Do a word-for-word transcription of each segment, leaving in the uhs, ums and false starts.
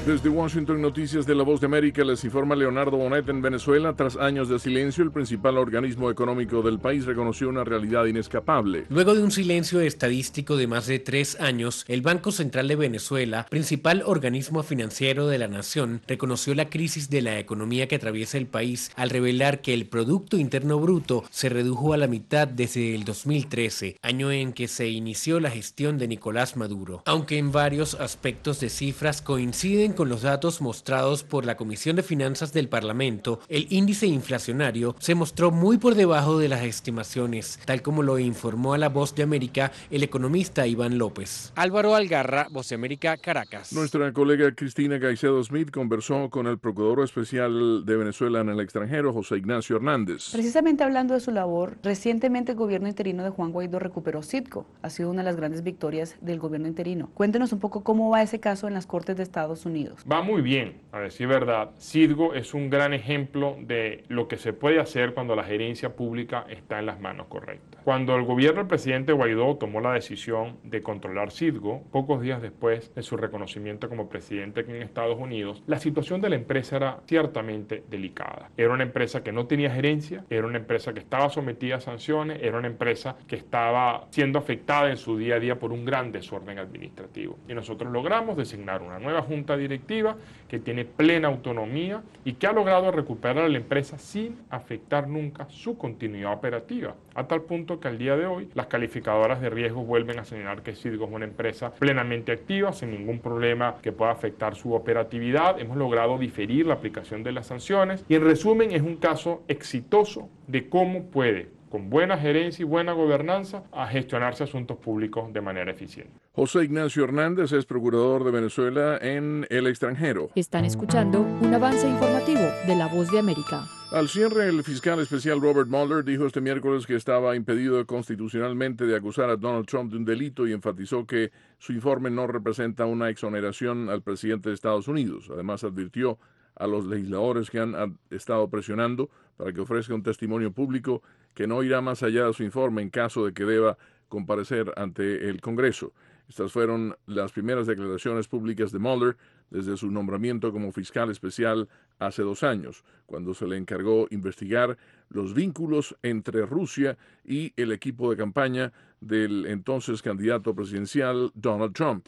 Desde Washington, noticias de La Voz de América, les informa Leonardo Bonet. En Venezuela, tras años de silencio, el principal organismo económico del país reconoció una realidad inescapable. Luego de un silencio estadístico de más de tres años, el Banco Central de Venezuela, principal organismo financiero de la nación, reconoció la crisis de la economía que atraviesa el país al revelar que el Producto Interno Bruto se redujo a la mitad desde el dos mil trece, año en que se inició la gestión de Nicolás Maduro. Aunque en varios aspectos de cifras coinciden con los datos mostrados por la Comisión de Finanzas del Parlamento, el índice inflacionario se mostró muy por debajo de las estimaciones, tal como lo informó a La Voz de América el economista Iván López. Álvaro Algarra, Voz de América, Caracas. Nuestra colega Cristina Caicedo Smith conversó con el Procurador Especial de Venezuela en el extranjero, José Ignacio Hernández. Precisamente hablando de su labor, recientemente el gobierno interino de Juan Guaidó recuperó Citgo. Ha sido una de las grandes victorias del gobierno interino. Cuéntenos un poco cómo va ese caso en las Cortes de Estados Unidos. Va muy bien, a decir verdad. Citgo es un gran ejemplo de lo que se puede hacer cuando la gerencia pública está en las manos correctas. Cuando el gobierno del presidente Guaidó tomó la decisión de controlar Citgo, pocos días después de su reconocimiento como presidente aquí en Estados Unidos, la situación de la empresa era ciertamente delicada. Era una empresa que no tenía gerencia, era una empresa que estaba sometida a sanciones, era una empresa que estaba siendo afectada en su día a día por un gran desorden administrativo. Y nosotros logramos designar una nueva junta directiva que tiene plena autonomía y que ha logrado recuperar a la empresa sin afectar nunca su continuidad operativa, a tal punto que al día de hoy las calificadoras de riesgo vuelven a señalar que Citgo es una empresa plenamente activa, sin ningún problema que pueda afectar su operatividad. Hemos logrado diferir la aplicación de las sanciones y, en resumen, es un caso exitoso de cómo puede, con buena gerencia y buena gobernanza, a gestionarse asuntos públicos de manera eficiente. José Ignacio Hernández es procurador de Venezuela en el extranjero. Están escuchando un avance informativo de La Voz de América. Al cierre, el fiscal especial Robert Mueller dijo este miércoles que estaba impedido constitucionalmente de acusar a Donald Trump de un delito y enfatizó que su informe no representa una exoneración al presidente de Estados Unidos. Además, advirtió a los legisladores que han estado presionando para que ofrezca un testimonio público que no irá más allá de su informe en caso de que deba comparecer ante el Congreso. Estas fueron las primeras declaraciones públicas de Mueller desde su nombramiento como fiscal especial hace dos años, cuando se le encargó investigar los vínculos entre Rusia y el equipo de campaña del entonces candidato presidencial Donald Trump.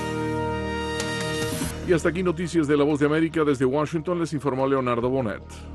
Y hasta aquí noticias de La Voz de América. Desde Washington les informó Leonardo Bonet.